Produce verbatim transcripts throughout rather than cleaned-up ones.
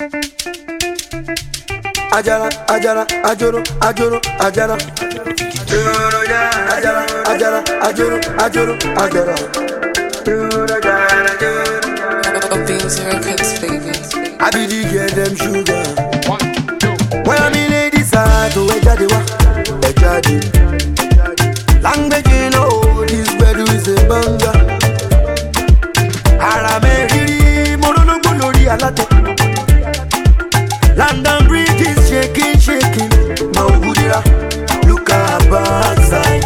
Ajara, ajara, ajoro, ajoro, ajara. Ajara, ajara, ajoro, ajoro, ajara. I be the girl them sugar. When I'm in ladies are to a jadi wa, a jadi. Language you know this bedu is a banga. Arame hiri morono bolori alate. London Bridge is shaking, shaking. Maugudira, look at bad side.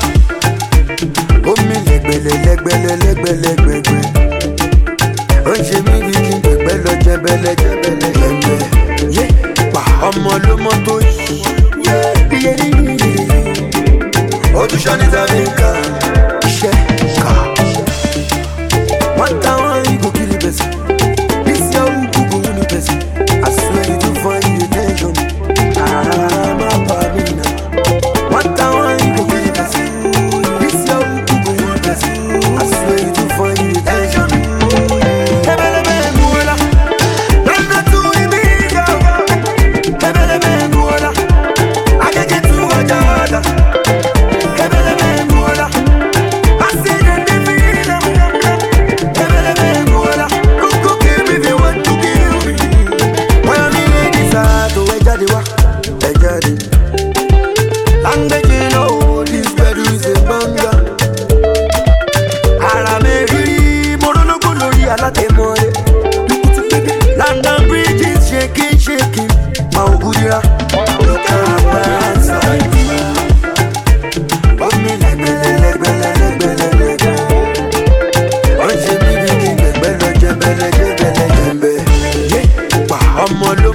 Oh me legbele, legbele, legbele, legbele. Oh she me bikin legbele, jebele, jebele, jebele. Yeah, pa ọmọ ló mọ tó yí. Yeah, yeah, yeah. Oh tu shani tabika, she ka. One time you go kill the best. This year you go win the best. I swear you do find the attention. I'm a parina. One time you go kill the best. This year you go win the best. I swear you do find the attention. Hebele benguela, nana tu imiga. Hebele benguela, agege tu ajada. Hebele benguela, asine devila. Hebele benguela, kuku give me the what to give me. When I'm in ladies are to a jadi wa, a jadi. Language you know this bedu is a banga. Arame hiri morono bolori alate more. London Bridge is shaking, shaking. Maugudira, look at bad side. Oh me legbele, legbele, legbele, legbele. Oh she me bikin legbele, jebele, jebele, jebele. Yeah, pa ọmọ ló